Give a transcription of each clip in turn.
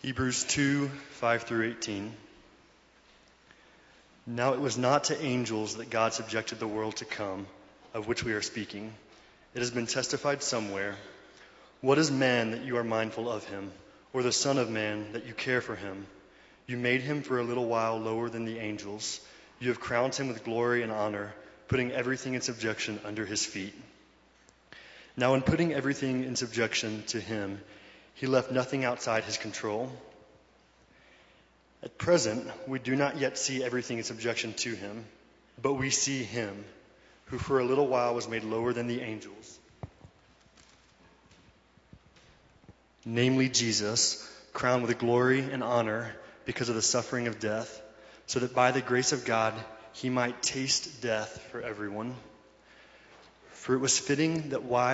Hebrews 2, 5 through 18. Now it was not to angels that God subjected the world to come, of which we are speaking. It has been testified somewhere, "What is man that you are mindful of him, or the son of man that you care for him? You made him for a little while lower than the angels. You have crowned him with glory and honor, putting everything in subjection under his feet." Now in putting everything in subjection to him, he left nothing outside his control. At present, we do not yet see everything in subjection to him, but we see him, who for a little while was made lower than the angels, namely Jesus, crowned with glory and honor because of the suffering of death, so that by the grace of God he might taste death for everyone. For it was fitting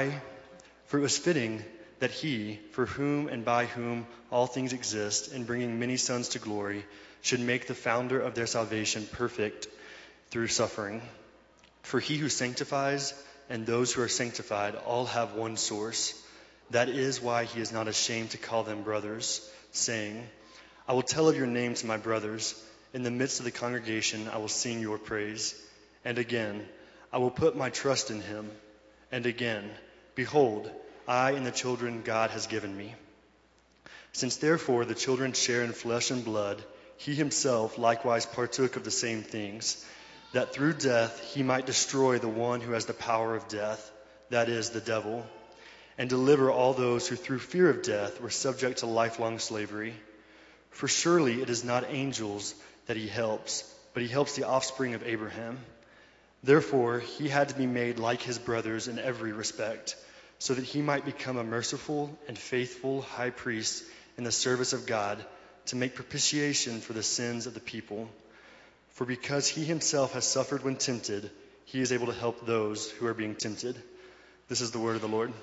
that he, for whom and by whom all things exist, in bringing many sons to glory, should make the founder of their salvation perfect through suffering. For he who sanctifies and those who are sanctified all have one source. That is why he is not ashamed to call them brothers, saying, "I will tell of your name to my brothers. In the midst of the congregation I will sing your praise." And again, "I will put my trust in him." And again, "Behold, I and the children God has given me." Since therefore the children share in flesh and blood, he himself likewise partook of the same things, that through death he might destroy the one who has the power of death, that is, the devil, and deliver all those who through fear of death were subject to lifelong slavery. For surely it is not angels that he helps, but he helps the offspring of Abraham. Therefore he had to be made like his brothers in every respect, so that he might become a merciful and faithful high priest in the service of God, to make propitiation for the sins of the people. For because he himself has suffered when tempted, he is able to help those who are being tempted. This is the word of the Lord.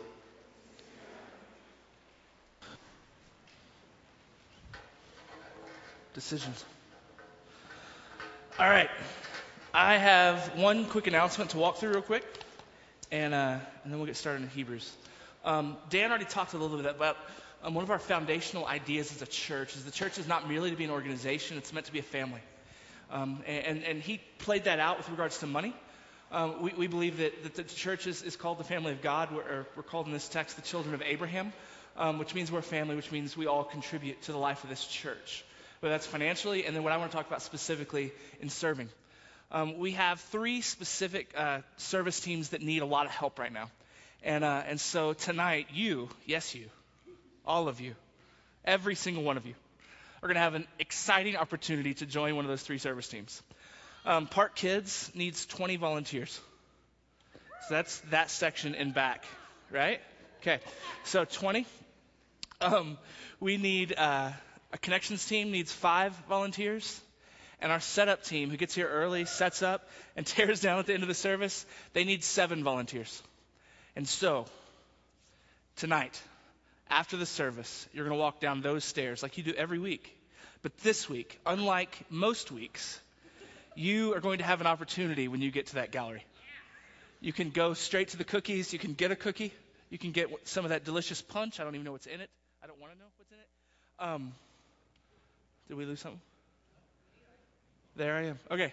Decisions. All right. I have one quick announcement to walk through real quick, and then we'll get started in Hebrews. Dan already talked a little bit about one of our foundational ideas as a church is the church is not merely to be an organization, it's meant to be a family. And he played that out with regards to money. We believe that the church is called the family of God. We're called in this text the children of Abraham, which means we're a family, which means we all contribute to the life of this church, whether that's financially, and then what I want to talk about specifically in serving. We have 3 specific service teams that need a lot of help right now. And so tonight, you, all of you, every single one of you, are going to have an exciting opportunity to join one of those 3 service teams. Park Kids needs 20 volunteers. So that's that section in back, right? Okay, so 20. We need a connections team needs 5 volunteers. And our setup team, who gets here early, sets up, and tears down at the end of the service, they need 7 volunteers. And so, tonight, after the service, you're going to walk down those stairs like you do every week. But this week, unlike most weeks, you are going to have an opportunity when you get to that gallery. You can go straight to the cookies. You can get a cookie. You can get some of that delicious punch. I don't even know what's in it. I don't want to know what's in it. Did we lose something? There I am. Okay.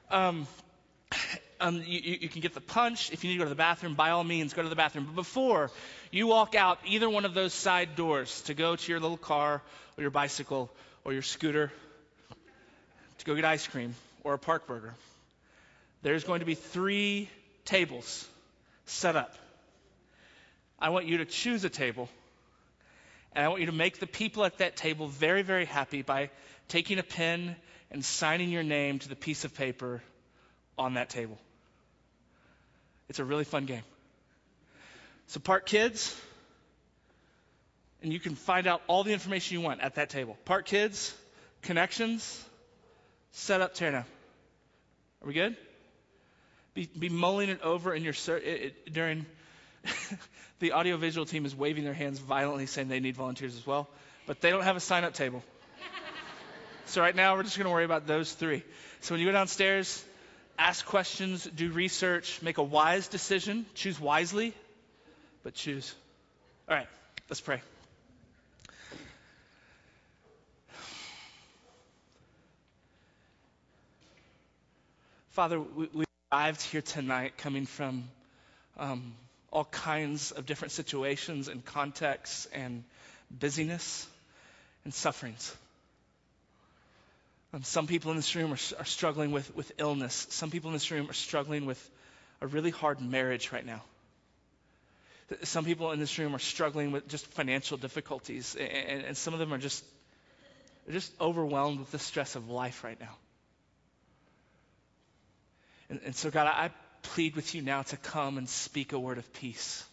You can get the punch. If you need to go to the bathroom, by all means, go to the bathroom. But before you walk out either one of those side doors to go to your little car or your bicycle or your scooter to go get ice cream or a park burger, there's going to be 3 tables set up. I want you to choose a table, and I want you to make the people at that table very, very happy by taking a pen and signing your name to the piece of paper on that table. It's a really fun game. So Park Kids, and you can find out all the information you want at that table. Park Kids, Connections, set up, tear down. Are we good? Be mulling it over in your during the audiovisual team is waving their hands violently saying they need volunteers as well, but they don't have a sign-up table. So right now we're just going to worry about those 3. So when you go downstairs, ask questions, do research, make a wise decision, choose wisely, but choose. All right, let's pray. Father, we arrived here tonight coming from all kinds of different situations and contexts and busyness and sufferings. Some people in this room are struggling with illness. Some people in this room are struggling with a really hard marriage right now. Some people in this room are struggling with just financial difficulties, and some of them are just overwhelmed with the stress of life right now. And so, God, I plead with you now to come and speak a word of peace.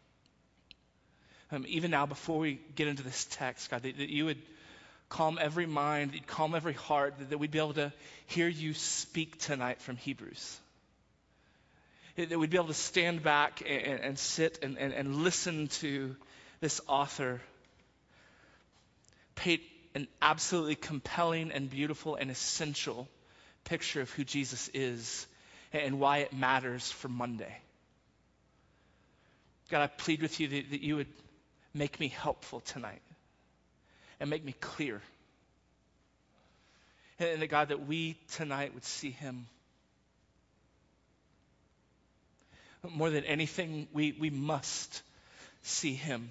Even now, before we get into this text, God, that you would calm every mind, that you'd calm every heart, that we'd be able to hear you speak tonight from Hebrews. That we'd be able to stand back and sit and listen to this author paint an absolutely compelling and beautiful and essential picture of who Jesus is and why it matters for Monday. God, I plead with you that you would make me helpful tonight and make me clear. And that, God, that we tonight would see him. More than anything, we must see him.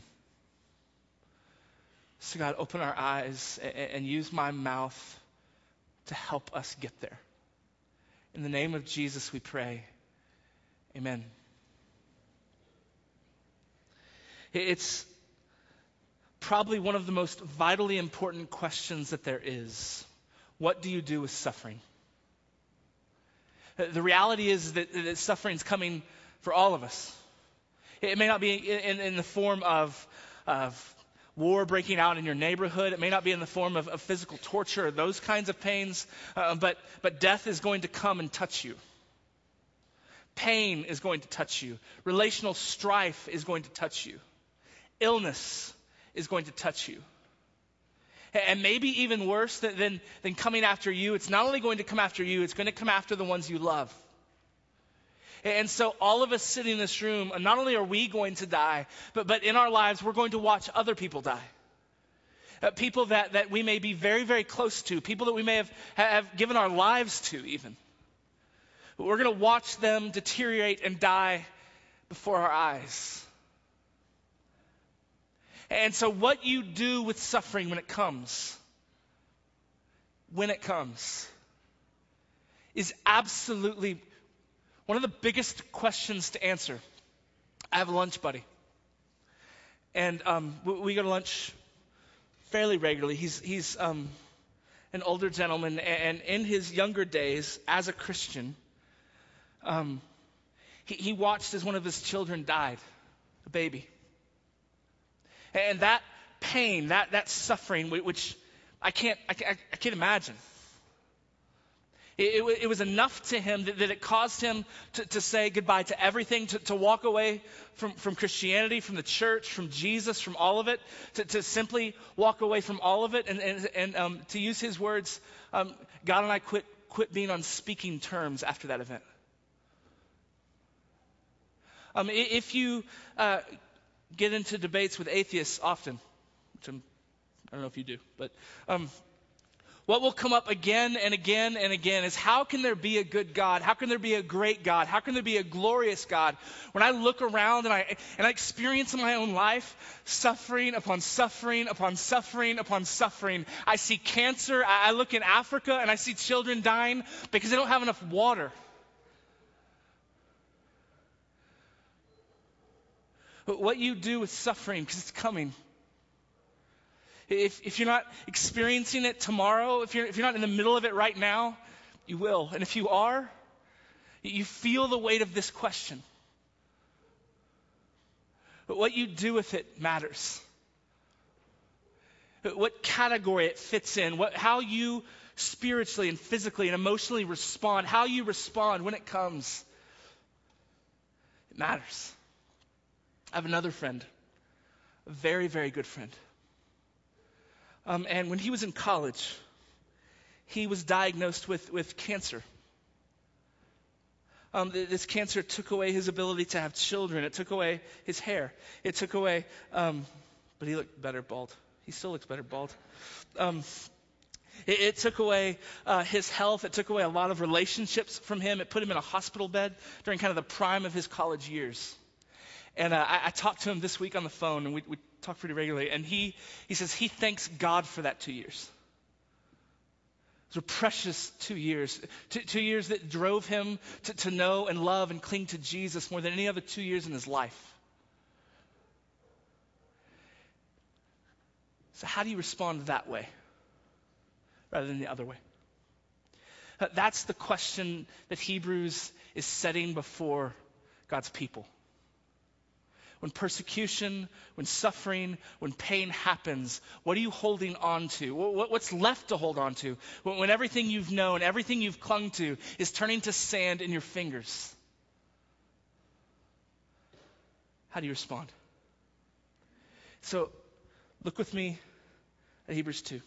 So God, open our eyes and use my mouth to help us get there. In the name of Jesus we pray. Amen. It's probably one of the most vitally important questions that there is. What do you do with suffering? The reality is that suffering's coming for all of us. It may not be in the form of war breaking out in your neighborhood. It may not be in the form of physical torture or those kinds of pains, but death is going to come and touch you. Pain is going to touch you. Relational strife is going to touch you. Illness is going to touch you. And maybe even worse than coming after you, it's not only going to come after you, it's going to come after the ones you love. And so all of us sitting in this room, not only are we going to die, but in our lives, we're going to watch other people die. People that we may be very, very close to, people that we may have given our lives to even. We're going to watch them deteriorate and die before our eyes. And so what you do with suffering when it comes, is absolutely one of the biggest questions to answer. I have a lunch buddy. And we go to lunch fairly regularly. He's an older gentleman, and in his younger days as a Christian, he watched as one of his children died, a baby. And that pain, that suffering, which I can't imagine. It was enough to him that it caused him to say goodbye to everything, to walk away from Christianity, from the church, from Jesus, from all of it, to simply walk away from all of it, and to use his words, God and I quit being on speaking terms after that event. If you get into debates with atheists often, which I don't know if you do, but what will come up again and again and again is, how can there be a good God? How can there be a great God? How can there be a glorious God? When I look around and I experience in my own life suffering upon suffering upon suffering upon suffering. I see cancer. I look in Africa and I see children dying because they don't have enough water. But what you do with suffering, because it's coming. If you're not experiencing it tomorrow, if you're not in the middle of it right now, you will. And if you are, you feel the weight of this question. But what you do with it matters. What category it fits in, how you spiritually and physically and emotionally respond, how you respond when it comes, it matters. I have another friend, a very, very good friend. And when he was in college, he was diagnosed with cancer. This cancer took away his ability to have children. It took away his hair. It took away, but he looked better bald. He still looks better bald. It took away his health. It took away a lot of relationships from him. It put him in a hospital bed during kind of the prime of his college years. And I talked to him this week on the phone, and we talk pretty regularly. And he says he thanks God for that 2 years. Those were precious 2 years. 2 years that drove him to know and love and cling to Jesus more than any other 2 years in his life. So how do you respond that way rather than the other way? That's the question that Hebrews is setting before God's people. When persecution, when suffering, when pain happens, what are you holding on to? What's left to hold on to? When everything you've known, everything you've clung to is turning to sand in your fingers. How do you respond? So look with me at Hebrews 2.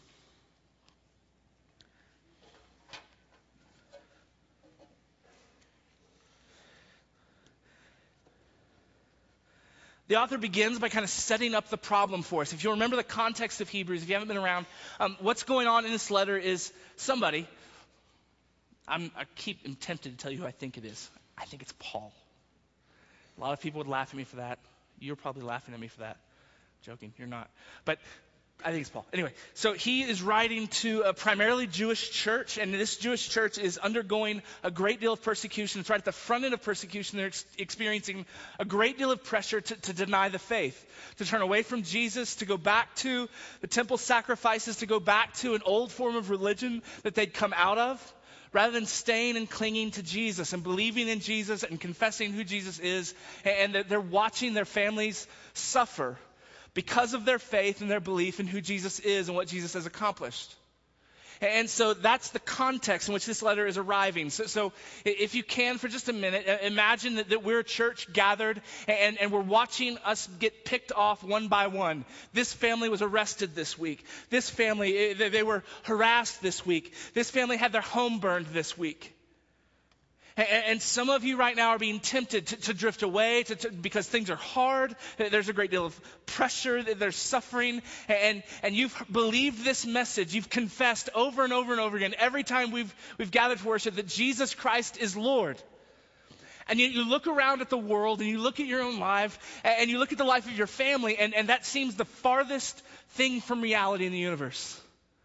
The author begins by kind of setting up the problem for us. If you remember the context of Hebrews, if you haven't been around, what's going on in this letter is somebody, I keep tempted to tell you who I think it is. I think it's Paul. A lot of people would laugh at me for that. You're probably laughing at me for that. Joking, you're not. But I think it's Paul. Anyway, so he is writing to a primarily Jewish church, and this Jewish church is undergoing a great deal of persecution. It's right at the front end of persecution. They're experiencing a great deal of pressure to deny the faith, to turn away from Jesus, to go back to the temple sacrifices, to go back to an old form of religion that they'd come out of, rather than staying and clinging to Jesus and believing in Jesus and confessing who Jesus is. And they're watching their families suffer because of their faith and their belief in who Jesus is and what Jesus has accomplished. And so that's the context in which this letter is arriving. So if you can, for just a minute, imagine that we're a church gathered and we're watching us get picked off one by one. This family was arrested this week. This family, they were harassed this week. This family had their home burned this week. And some of you right now are being tempted to drift away because things are hard. There's a great deal of pressure. There's suffering. And you've believed this message. You've confessed over and over and over again every time we've gathered to worship that Jesus Christ is Lord. And yet you look around at the world and you look at your own life and you look at the life of your family and that seems the farthest thing from reality in the universe.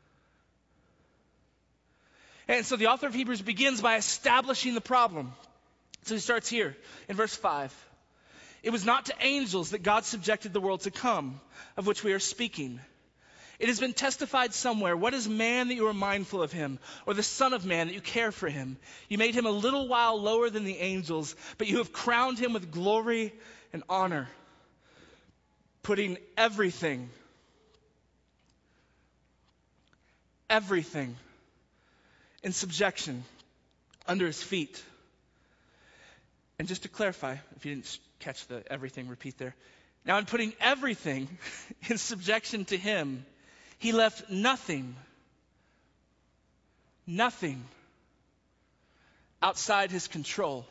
And so the author of Hebrews begins by establishing the problem. So he starts here in verse 5. It was not to angels that God subjected the world to come, of which we are speaking. It has been testified somewhere, what is man that you are mindful of him, or the son of man that you care for him? You made him a little while lower than the angels, but you have crowned him with glory and honor, putting everything in subjection under his feet. And just to clarify, if you didn't catch the everything, repeat there. Now in putting everything in subjection to him, he left nothing outside his control.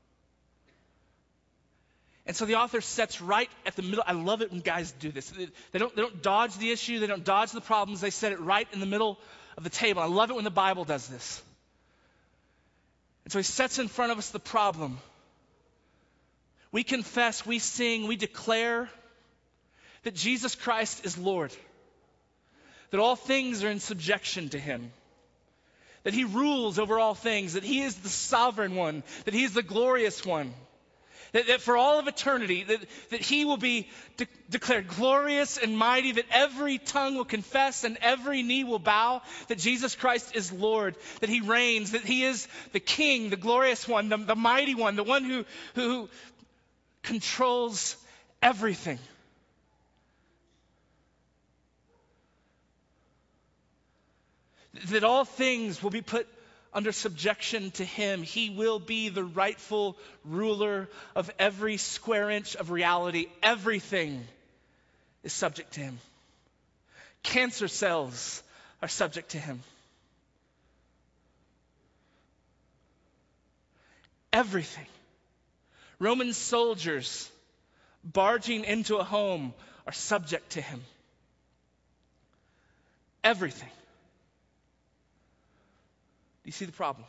And so the author sets right at the middle. I love it when guys do this. They don't dodge the issue. They don't dodge the problems. They set it right in the middle of the table. I love it when the Bible does this. And so he sets in front of us the problem. We confess, we sing, we declare that Jesus Christ is Lord. That all things are in subjection to him. That he rules over all things. That he is the sovereign one. That he is the glorious one. That for all of eternity, that he will be declared glorious and mighty, that every tongue will confess and every knee will bow, that Jesus Christ is Lord, that he reigns, that he is the King, the glorious one, the mighty one, the one who controls everything. That all things will be put under subjection to him. He will be the rightful ruler of every square inch of reality. Everything is subject to him. Cancer cells are subject to him. Everything. Roman soldiers barging into a home are subject to him. Everything. you see the problem?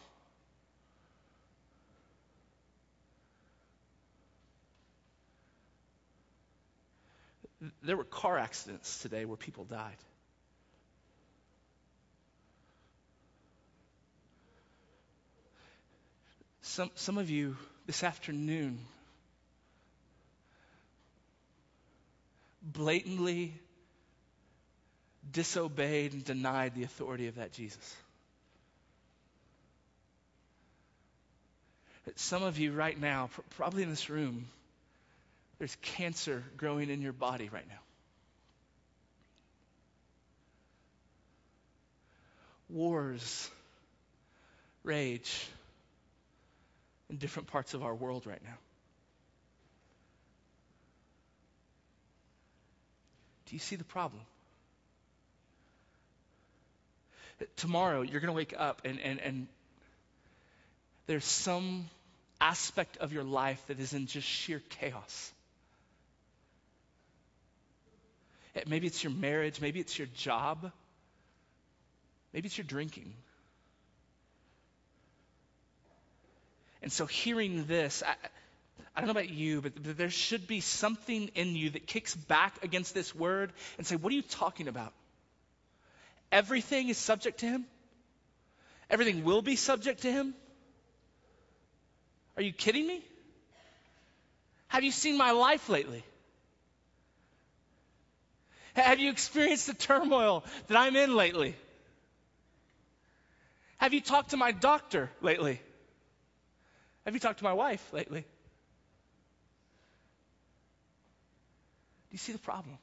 There were car accidents today where people died. Some of you this afternoon blatantly disobeyed and denied the authority of that Jesus. Some of you right now, probably in this room, there's cancer growing in your body right now. Wars rage in different parts of our world right now. Do you see the problem? Tomorrow, you're going to wake up and there's some aspect of your life that is in just sheer chaos. Maybe it's your marriage, maybe it's your job, maybe it's your drinking. And so hearing this, I don't know about you, but there should be something in you that kicks back against this word and say, what are you talking about? Everything is subject to him? Everything will be subject to him? Are you kidding me? Have you seen my life lately? Have you experienced the turmoil that I'm in lately? Have you talked to my doctor lately? Have you talked to my wife lately? Do you see the problem?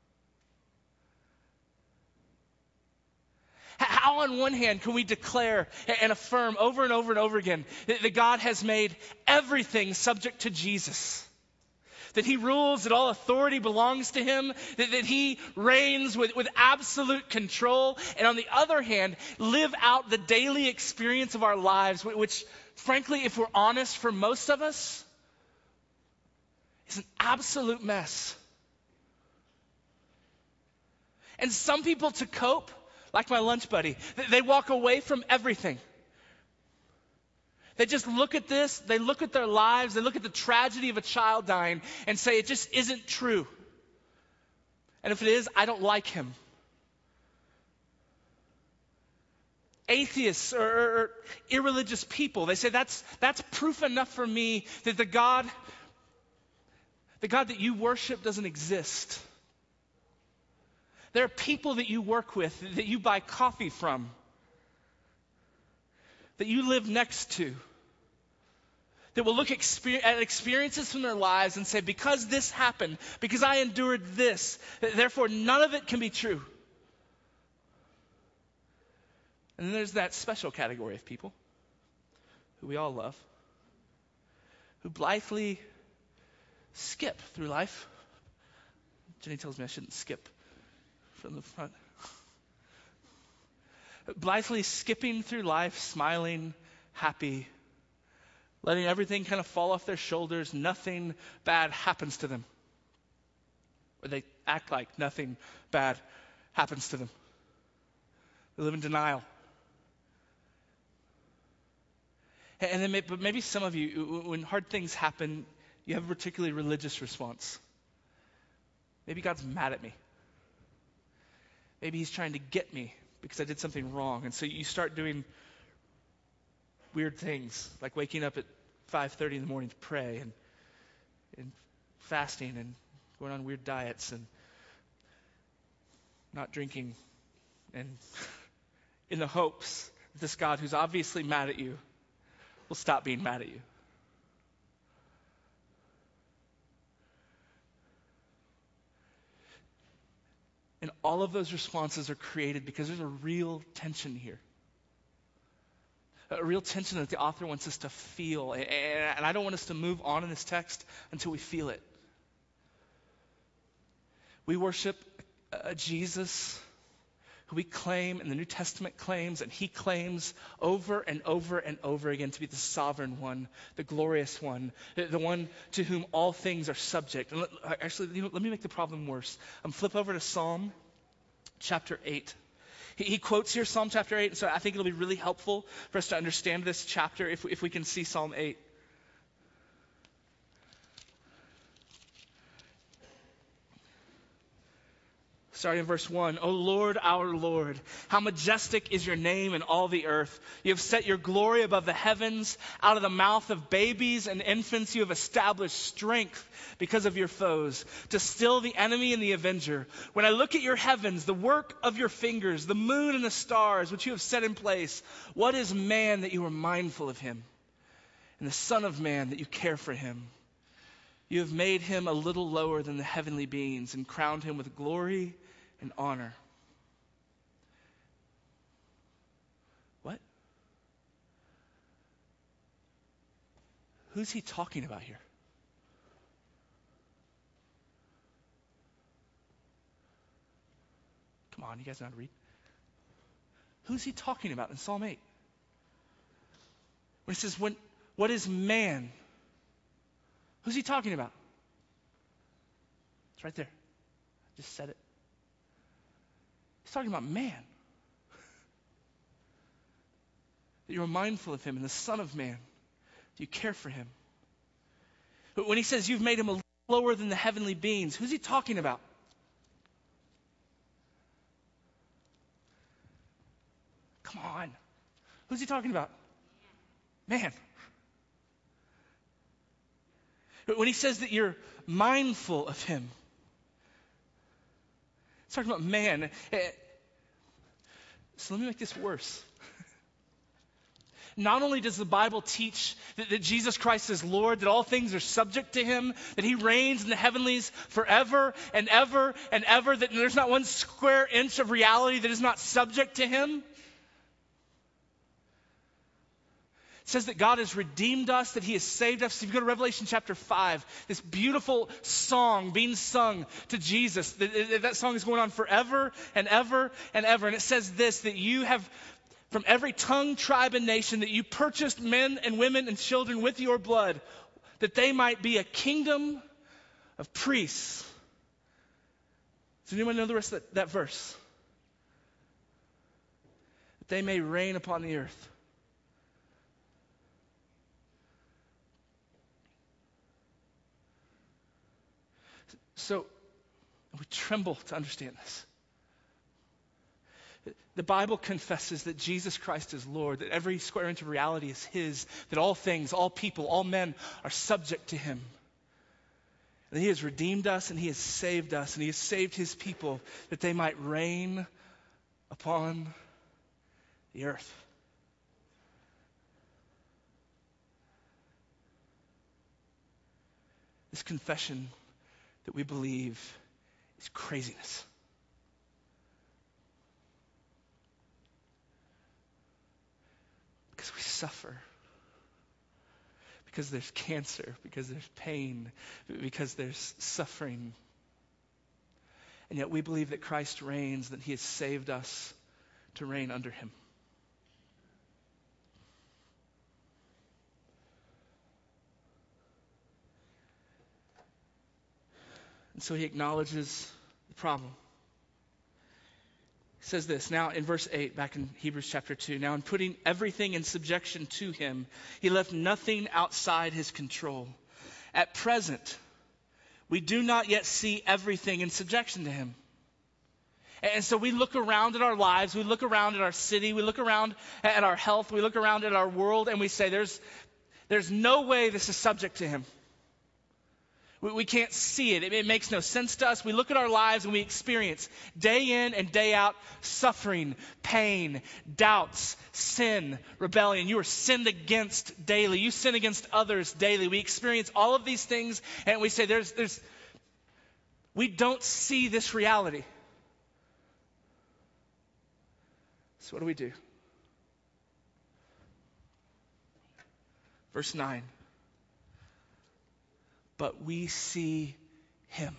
How on one hand can we declare and affirm over and over and over again that God has made everything subject to Jesus? That he rules, that all authority belongs to him, that he reigns with absolute control, and on the other hand, live out the daily experience of our lives, which frankly, if we're honest, for most of us, is an absolute mess. And some people, to cope, like my lunch buddy, they walk away from everything. They just look at this, they look at their lives, they look at the tragedy of a child dying and say, it just isn't true. And if it is, I don't like him. Atheists or irreligious people, they say that's proof enough for me that the God that you worship doesn't exist. There are people that you work with, that you buy coffee from, that you live next to, that will look at experiences from their lives and say, because this happened, because I endured this, therefore none of it can be true. And then there's that special category of people who we all love, who blithely skip through life. Jenny tells me I shouldn't skip from the front. Blithely skipping through life, smiling, happy, letting everything kind of fall off their shoulders. Nothing bad happens to them. Or they act like nothing bad happens to them. They live in denial. And then maybe some of you, when hard things happen, you have a particularly religious response. Maybe God's mad at me. Maybe he's trying to get me because I did something wrong. And so you start doing weird things, like waking up at 5:30 in the morning to pray and fasting and going on weird diets and not drinking, and in the hopes that this God who's obviously mad at you will stop being mad at you. And all of those responses are created because there's a real tension here. A real tension that the author wants us to feel. And I don't want us to move on in this text until we feel it. We worship a Jesus who we claim, and the New Testament claims, and he claims over and over and over again to be the sovereign one, the glorious one, the one to whom all things are subject. And let me make the problem worse. Flip over to Psalm chapter 8. He quotes here Psalm chapter 8, and so I think it'll be really helpful for us to understand this chapter if we can see Psalm 8. Starting in verse 1, O Lord, our Lord, how majestic is your name in all the earth. You have set your glory above the heavens. Out of the mouth of babies and infants you have established strength because of your foes, to still the enemy and the avenger. When I look at your heavens, the work of your fingers, the moon and the stars which you have set in place, what is man that you are mindful of him, and the Son of Man that you care for him? You have made him a little lower than the heavenly beings and crowned him with glory and honor. What? Who's he talking about here? Come on, you guys know how to read. Who's he talking about in Psalm 8? When he says, what is man? Who's he talking about? It's right there. I just said it. He's talking about man. That you are mindful of him and the Son of Man. Do you care for him? But when he says you've made him a little lower than the heavenly beings, who's he talking about? Come on. Who's he talking about? Man. But when he says that you're mindful of him, he's talking about man. So let me make this worse. Not only does the Bible teach that Jesus Christ is Lord, that all things are subject to him, that he reigns in the heavenlies forever and ever and ever, that there's not one square inch of reality that is not subject to him. It says that God has redeemed us, that he has saved us. If you go to Revelation chapter 5, this beautiful song being sung to Jesus, that song is going on forever and ever and ever. And it says this, that you have, from every tongue, tribe, and nation, that you purchased men and women and children with your blood, that they might be a kingdom of priests. Does anyone know the rest of that verse? That they may reign upon the earth. So we tremble to understand this. The Bible confesses that Jesus Christ is Lord, that every square inch of reality is his, that all things, all people, all men are subject to him. And he has redeemed us and he has saved us and he has saved his people that they might reign upon the earth. This confession that we believe is craziness. Because we suffer. Because there's cancer. Because there's pain. Because there's suffering. And yet we believe that Christ reigns, that he has saved us to reign under him. And so he acknowledges the problem. He says this, now in verse 8, back in Hebrews chapter 2, now in putting everything in subjection to him, he left nothing outside his control. At present, we do not yet see everything in subjection to him. And so we look around at our lives, we look around at our city, we look around at our health, we look around at our world, and we say, there's no way this is subject to him. We can't see it. It makes no sense to us. We look at our lives and we experience day in and day out suffering, pain, doubts, sin, rebellion. You are sinned against daily. You sin against others daily. We experience all of these things and we say we don't see this reality. So what do? Verse 9. But we see him.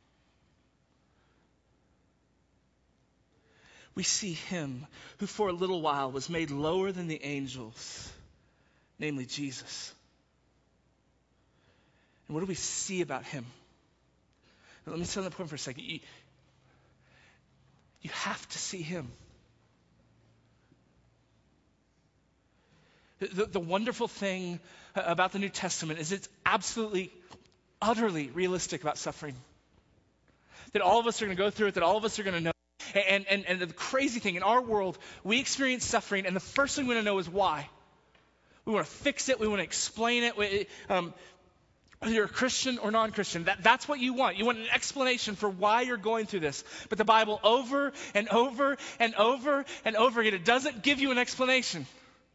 We see him who for a little while was made lower than the angels, namely Jesus. And what do we see about him? Now, let me set on the point for a second. You have to see him. The wonderful thing about the New Testament is it's absolutely, utterly realistic about suffering. That all of us are going to go through it, that all of us are going to know. And the crazy thing, in our world, we experience suffering, and the first thing we want to know is why. We want to fix it. We want to explain it. Whether you're a Christian or non-Christian, that's what you want. You want an explanation for why you're going through this. But the Bible over and over and over and over again, it doesn't give you an explanation.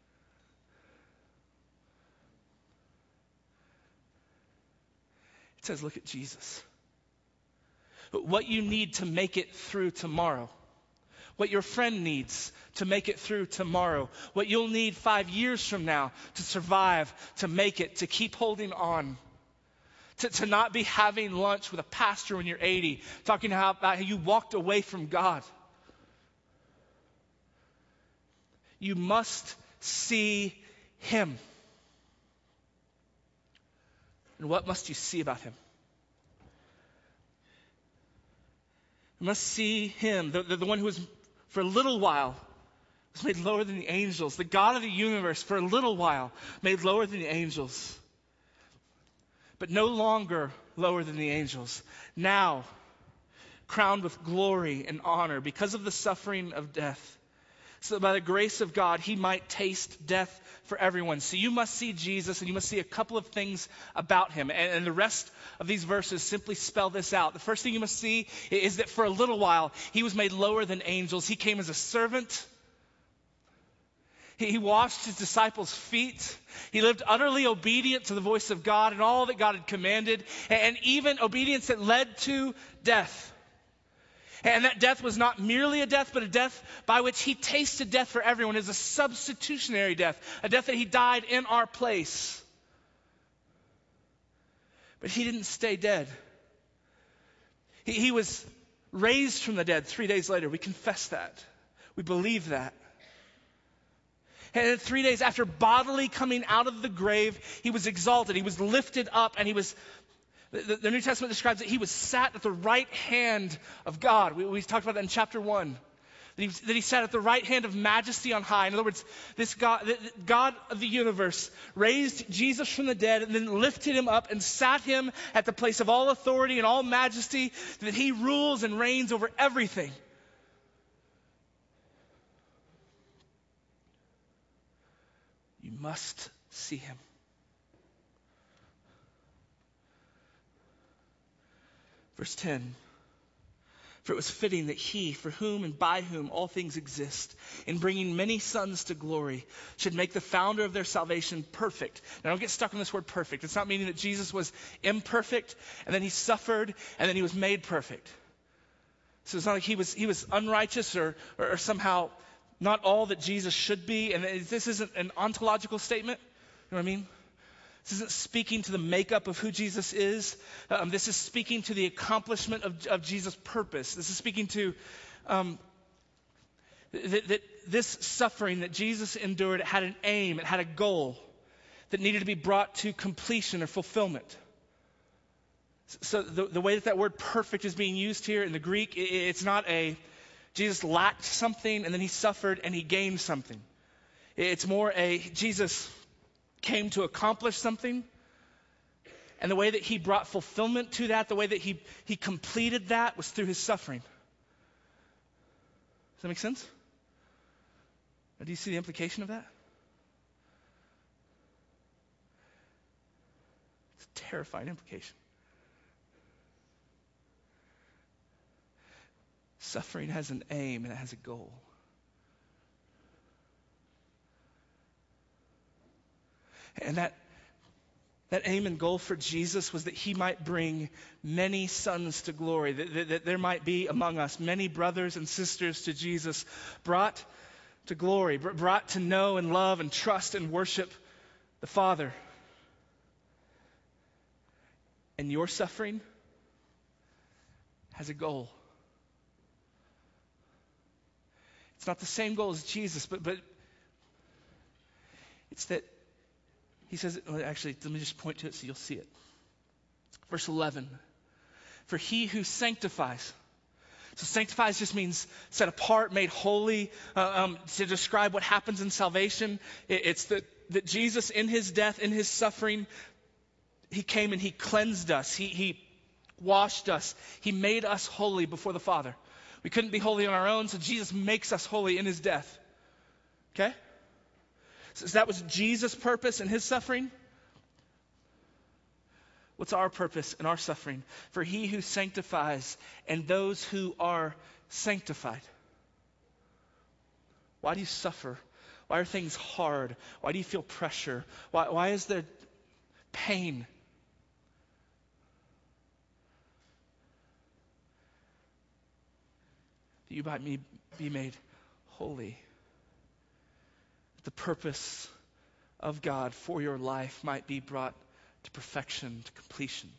It says, look at Jesus. What you need to make it through tomorrow. What your friend needs to make it through tomorrow. What you'll need 5 years from now to survive, to make it, to keep holding on. To not be having lunch with a pastor when you're 80, talking about how you walked away from God. You must see Him. And what must you see about Him? You must see Him, the one who was, for a little while, was made lower than the angels. The God of the universe, for a little while, made lower than the angels. But no longer lower than the angels. Now, crowned with glory and honor because of the suffering of death. So that by the grace of God, He might taste death for everyone. So you must see Jesus, and you must see a couple of things about Him. And the rest of these verses simply spell this out. The first thing you must see is that for a little while, He was made lower than angels. He came as a servant. He washed His disciples' feet. He lived utterly obedient to the voice of God and all that God had commanded, and even obedience that led to death. And that death was not merely a death, but a death by which He tasted death for everyone. It is a substitutionary death, a death that He died in our place. But He didn't stay dead. He was raised from the dead 3 days later. We confess that. We believe that. And 3 days after bodily coming out of the grave, He was exalted. He was lifted up, and He was, the New Testament describes it, He was sat at the right hand of God. We talked about that in chapter 1. That he sat at the right hand of majesty on high. In other words, this God of the universe raised Jesus from the dead and then lifted Him up and sat Him at the place of all authority and all majesty, that He rules and reigns over everything. You must see Him. Verse 10. For it was fitting that He, for whom and by whom all things exist, in bringing many sons to glory, should make the founder of their salvation perfect. Now don't get stuck on this word perfect. It's not meaning that Jesus was imperfect, and then He suffered, and then He was made perfect. So it's not like He was unrighteous or somehow not all that Jesus should be. And this isn't an ontological statement. You know what I mean? This isn't speaking to the makeup of who Jesus is. This is speaking to the accomplishment of Jesus' purpose. This is speaking to that this suffering that Jesus endured had an aim, it had a goal that needed to be brought to completion or fulfillment. So the way that word perfect is being used here in the Greek, it's not Jesus lacked something and then He suffered and He gained something. It's more Jesus came to accomplish something, and the way that He brought fulfillment to that, the way that he completed that was through His suffering. Does that make sense? Or do you see the implication of that? It's a terrifying implication. Suffering has an aim and it has a goal. And that aim and goal for Jesus was that He might bring many sons to glory, that there might be among us many brothers and sisters to Jesus, brought to glory, brought to know and love and trust and worship the Father. And your suffering has a goal. It's not the same goal as Jesus, but it's that He says, actually, let me just point to it so you'll see it. Verse 11. For He who sanctifies. So sanctifies just means set apart, made holy. To describe what happens in salvation, it's that that Jesus, in his death, in his suffering, he came and he cleansed us. He washed us. He made us holy before the Father. We couldn't be holy on our own, so Jesus makes us holy in his death. Okay? So that was Jesus' purpose in his suffering. What's our purpose in our suffering? For he who sanctifies and those who are sanctified. Why do you suffer? Why are things hard? Why do you feel pressure? Why is there pain? That you might be made holy. The purpose of God for your life might be brought to perfection, to completion.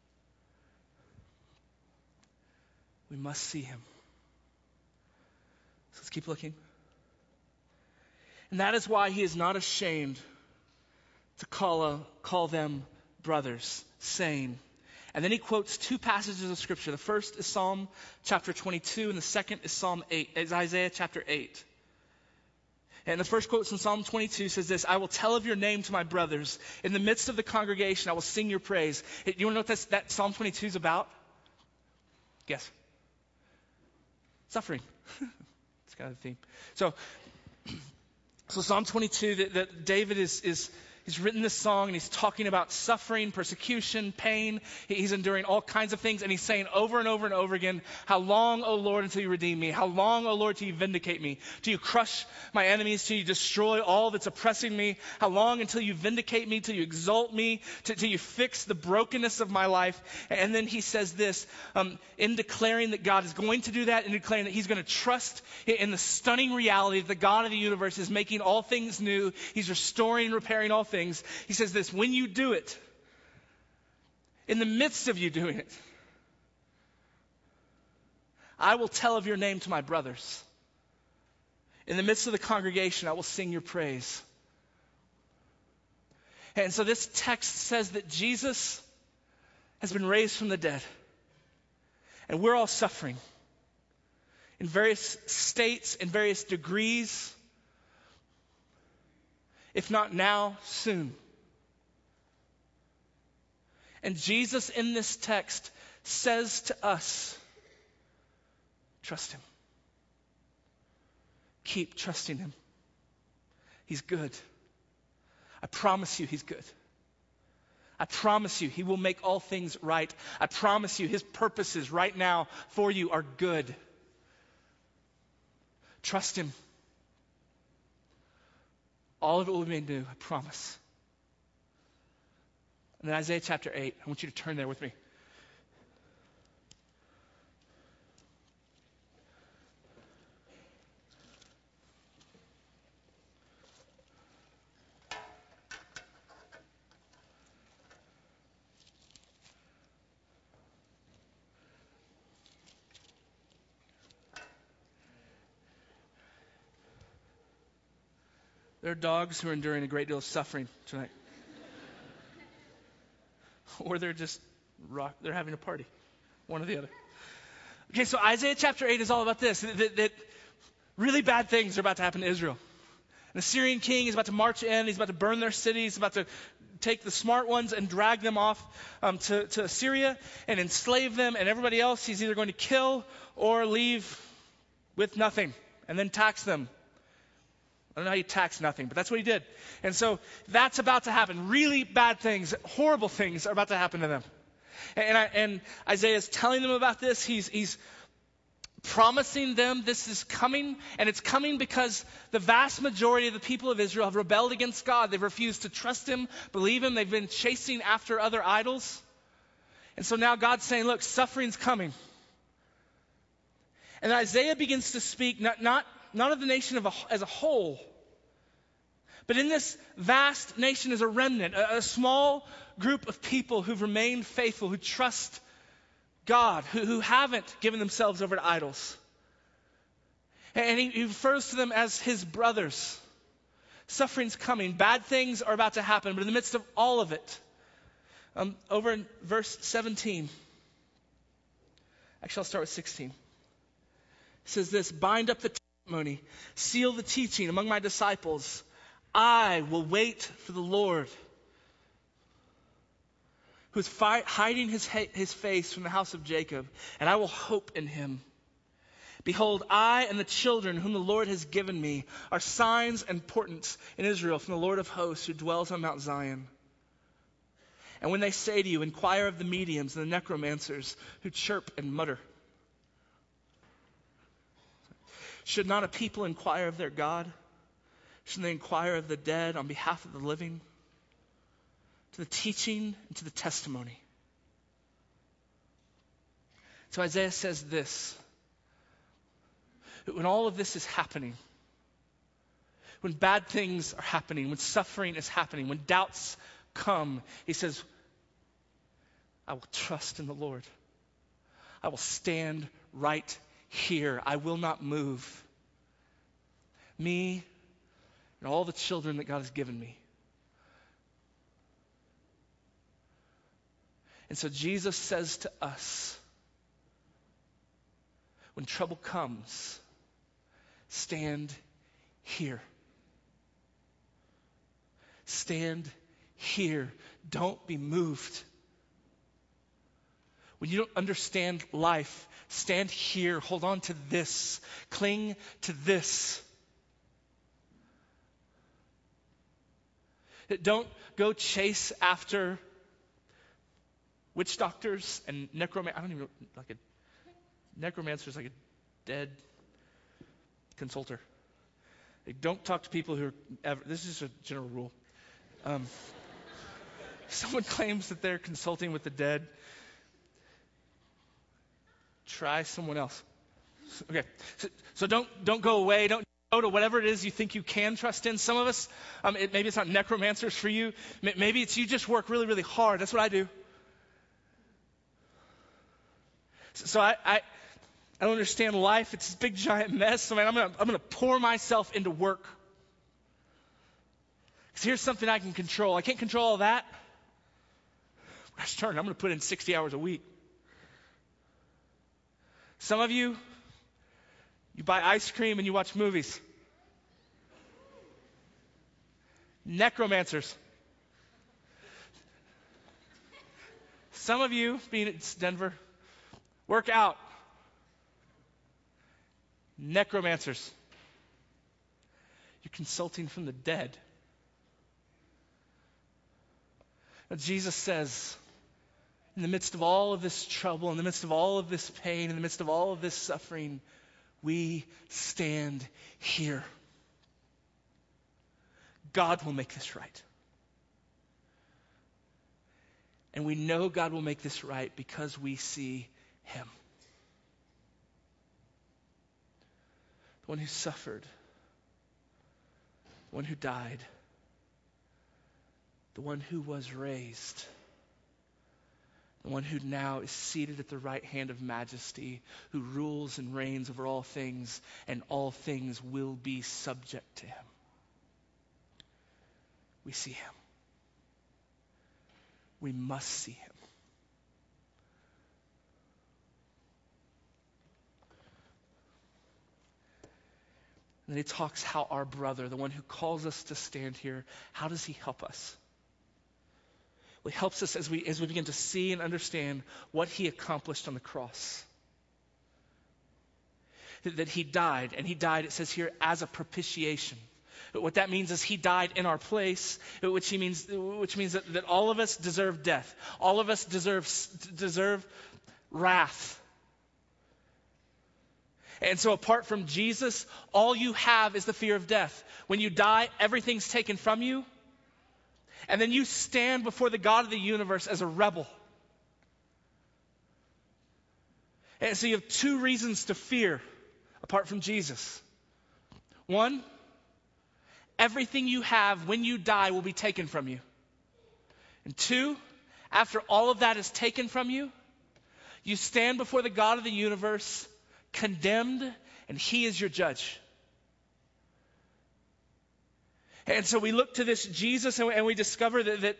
We must see him. So let's keep looking. And that is why he is not ashamed to call them brothers, saying. And then he quotes two passages of Scripture. The first is Psalm chapter 22, and the second is Isaiah chapter 8. And the first quote from Psalm 22 says this: I will tell of your name to my brothers. In the midst of the congregation, I will sing your praise. You want to know what that Psalm 22 is about? Guess. Suffering. It's kind of the theme. So Psalm 22, that David he's written this song, and he's talking about suffering, persecution, pain. He's enduring all kinds of things, and he's saying over and over and over again, how long, O Lord, until you redeem me? How long, O Lord, till you vindicate me? Till you crush my enemies, till you destroy all that's oppressing me? How long until you vindicate me, till you exalt me, till you fix the brokenness of my life? And then he says this, in declaring that God is going to do that, in declaring that he's going to trust in the stunning reality that the God of the universe is making all things new. He's restoring and repairing all things. He says this: when you do it, in the midst of you doing it, I will tell of your name to my brothers. In the midst of the congregation, I will sing your praise. And so this text says that Jesus has been raised from the dead. And we're all suffering in various states, in various degrees. If not now, soon. And Jesus in this text says to us, trust him. Keep trusting him. He's good. I promise you he's good. I promise you he will make all things right. I promise you his purposes right now for you are good. Trust him. All of it will be made new, I promise. And then Isaiah chapter 8, I want you to turn there with me. There are dogs who are enduring a great deal of suffering tonight. Or they're just they're having a party. One or the other. Okay, so Isaiah chapter 8 is all about this. That really bad things are about to happen to Israel. An Assyrian king is about to march in. He's about to burn their cities. He's about to take the smart ones and drag them off to Assyria and enslave them. And everybody else he's either going to kill or leave with nothing and then tax them. I don't know how you tax nothing, but that's what he did. And so that's about to happen. Really bad things, horrible things are about to happen to them. And Isaiah is telling them about this. He's promising them this is coming, and it's coming because the vast majority of the people of Israel have rebelled against God. They've refused to trust him, believe him. They've been chasing after other idols. And so now God's saying, look, suffering's coming. And Isaiah begins to speak not of the nation as a whole, but in this vast nation as a remnant, a small group of people who've remained faithful, who trust God, who haven't given themselves over to idols. And he refers to them as his brothers. Suffering's coming. Bad things are about to happen, but in the midst of all of it, over in verse 17, actually I'll start with 16. It says this: bind up the testimony, seal the teaching among my disciples. I will wait for the Lord, who is hiding his face from the house of Jacob, and I will hope in him. Behold, I and the children whom the Lord has given me are signs and portents in Israel from the Lord of hosts who dwells on Mount Zion. And when they say to you, inquire of the mediums and the necromancers who chirp and mutter. Should not a people inquire of their God? Should they inquire of the dead on behalf of the living? To the teaching and to the testimony. So Isaiah says this. When all of this is happening, when bad things are happening, when suffering is happening, when doubts come, he says, I will trust in the Lord. I will stand right here. I will not move. Me and all the children that God has given me. And so Jesus says to us, when trouble comes, stand here. Stand here. Don't be moved. When you don't understand life, stand here. Hold on to this. Cling to this. Don't go chase after witch doctors and necromancers. I don't even know, like a necromancer is like a dead consulter. Don't talk to people who are ever, this is just a general rule. Someone claims that they're consulting with the dead, try someone else. Okay, so don't go away. Don't go to whatever it is you think you can trust in. Some of us, maybe it's not necromancers for you. Maybe it's you just work really, really hard. That's what I do. So I don't understand life. It's this big giant mess. So I'm gonna pour myself into work. Because here's something I can control. I can't control all that. Gosh darn, I'm gonna put in 60 hours a week. Some of you buy ice cream and you watch movies. Necromancers. Some of you, being it's Denver, work out. Necromancers. You're consulting from the dead. Now, Jesus says, in the midst of all of this trouble, in the midst of all of this pain, in the midst of all of this suffering, we stand here. God will make this right. And we know God will make this right because we see him. The one who suffered, the one who died, the one who was raised, the one who now is seated at the right hand of majesty, who rules and reigns over all things, and all things will be subject to him. We see him. We must see him. And then he talks how our brother, the one who calls us to stand here, how does he help us? Well, he helps us as we begin to see and understand what he accomplished on the cross. That he died, and he died, it says here, as a propitiation. But what that means is he died in our place, which means that all of us deserve death. All of us deserve wrath. And so apart from Jesus, all you have is the fear of death. When you die, everything's taken from you. And then you stand before the God of the universe as a rebel. And so you have two reasons to fear apart from Jesus. One, everything you have when you die will be taken from you. And two, after all of that is taken from you, you stand before the God of the universe condemned, and he is your judge. And so we look to this Jesus and we discover that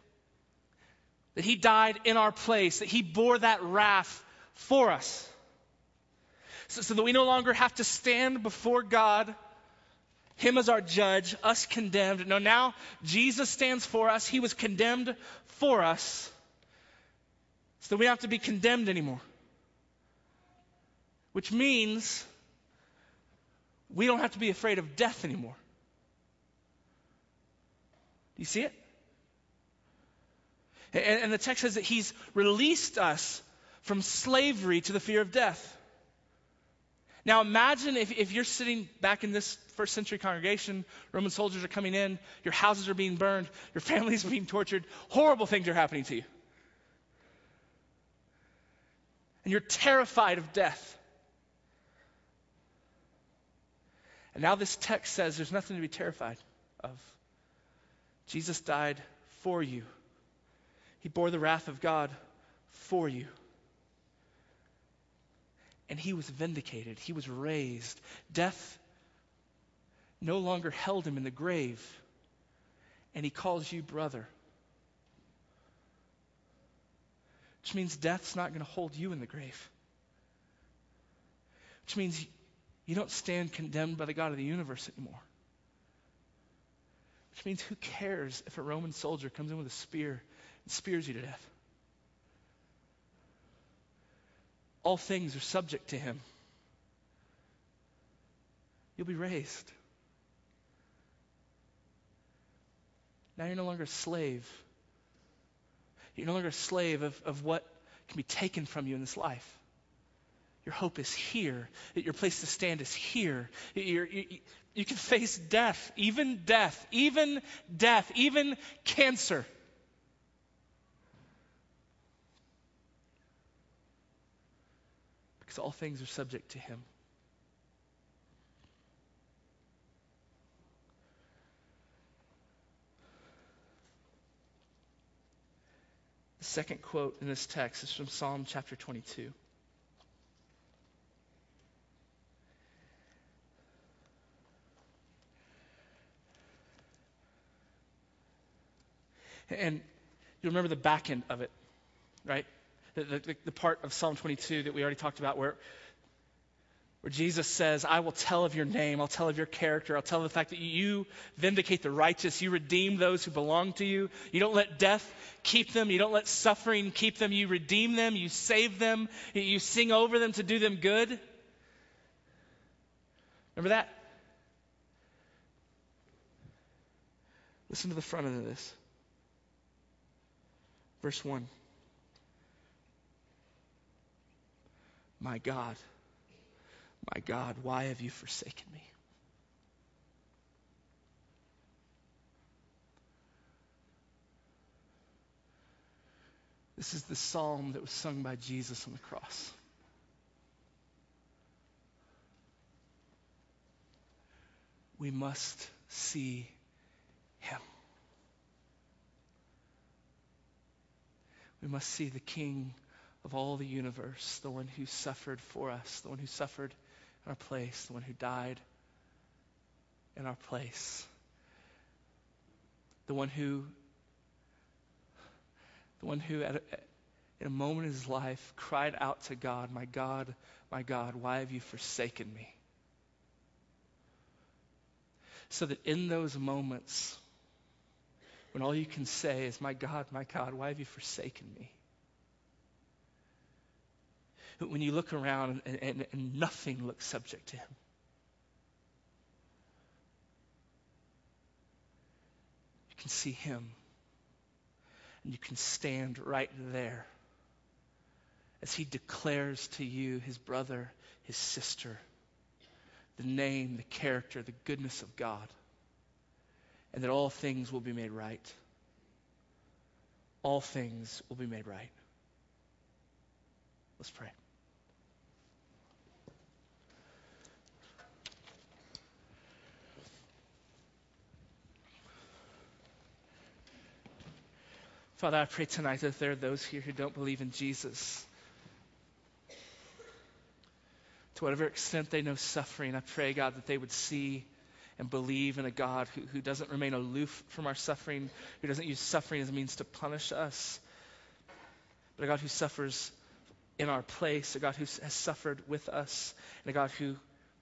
he died in our place, that he bore that wrath for us. So that we no longer have to stand before God Him as our judge, us condemned. No, now Jesus stands for us. He was condemned for us, so that we don't have to be condemned anymore. Which means we don't have to be afraid of death anymore. Do you see it? And the text says that he's released us from slavery to the fear of death. Now imagine if you're sitting back in this first century congregation, Roman soldiers are coming in, your houses are being burned, your families are being tortured, horrible things are happening to you. And you're terrified of death. And now this text says there's nothing to be terrified of. Jesus died for you. He bore the wrath of God for you. And he was vindicated. He was raised. Death no longer held him in the grave. And he calls you brother. Which means death's not going to hold you in the grave. Which means you don't stand condemned by the God of the universe anymore. Which means who cares if a Roman soldier comes in with a spear and spears you to death? All things are subject to him. You'll be raised. Now you're no longer a slave. You're no longer a slave of what can be taken from you in this life. Your hope is here. Your place to stand is here. You can face death, even cancer. Because all things are subject to him. The second quote in this text is from Psalm chapter 22. And you remember the back end of it, right? The part of Psalm 22 that we already talked about where Jesus says, I will tell of your name, I'll tell of your character, I'll tell of the fact that you vindicate the righteous, you redeem those who belong to you. You don't let death keep them, you don't let suffering keep them, you redeem them, you save them, you sing over them to do them good. Remember that? Listen to the front end of this. Verse 1. My God, why have you forsaken me? This is the psalm that was sung by Jesus on the cross. We must see him. We must see the King of all the universe, the one who suffered for us, the one who suffered in our place, the one who died in our place, the one who in a moment of his life cried out to God, my God, why have you forsaken me? So that in those moments, when all you can say is, my God, why have you forsaken me? When you look around and nothing looks subject to him. You can see him. And you can stand right there as he declares to you, his brother, his sister, the name, the character, the goodness of God. And that all things will be made right. All things will be made right. Let's pray. Father, I pray tonight that there are those here who don't believe in Jesus. To whatever extent they know suffering, I pray, God, that they would see and believe in a God who doesn't remain aloof from our suffering, who doesn't use suffering as a means to punish us, but a God who suffers in our place, a God who has suffered with us, and a God who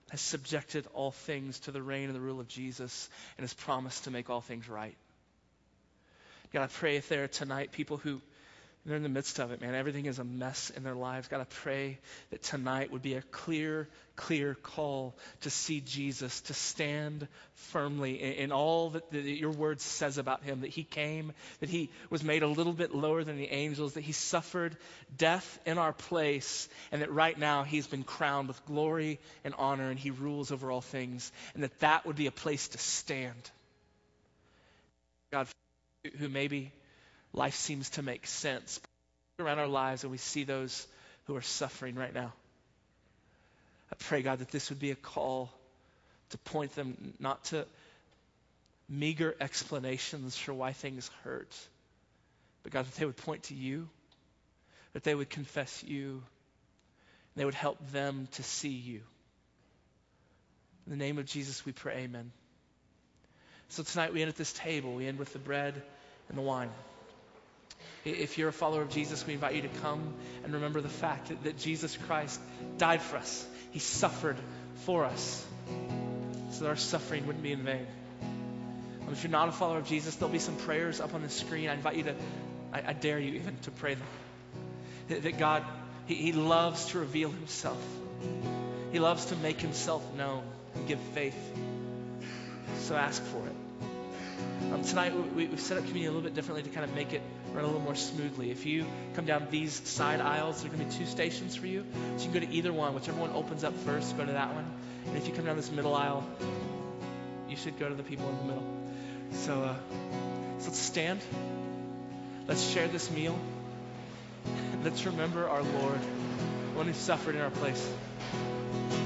has subjected all things to the reign and the rule of Jesus and has promised to make all things right. God, I pray if there are tonight people who they're in the midst of it, man. Everything is a mess in their lives. God, I pray that tonight would be a clear call to see Jesus, to stand firmly in all that your word says about him, that he came, that he was made a little bit lower than the angels, that he suffered death in our place, and that right now he's been crowned with glory and honor, and he rules over all things, and that would be a place to stand. God, who maybe life seems to make sense around our lives and we see those who are suffering right now. I pray, God, that this would be a call to point them not to meager explanations for why things hurt, but God, that they would point to you, that they would confess you, and they would help them to see you. In the name of Jesus, we pray, amen. So tonight we end at this table. We end with the bread and the wine. If you're a follower of Jesus, we invite you to come and remember the fact that Jesus Christ died for us. He suffered for us so that our suffering wouldn't be in vain. If you're not a follower of Jesus, there'll be some prayers up on the screen. I invite you to, I dare you even to pray them. That God, He loves to reveal Himself. He loves to make Himself known and give faith. So ask for it. Tonight, we've set up communion a little bit differently to kind of make it run a little more smoothly. If you come down these side aisles, there are going to be 2 stations for you. So you can go to either one. Whichever one opens up first, go to that one. And if you come down this middle aisle, you should go to the people in the middle. So let's stand. Let's share this meal. Let's remember our Lord, the one who suffered in our place.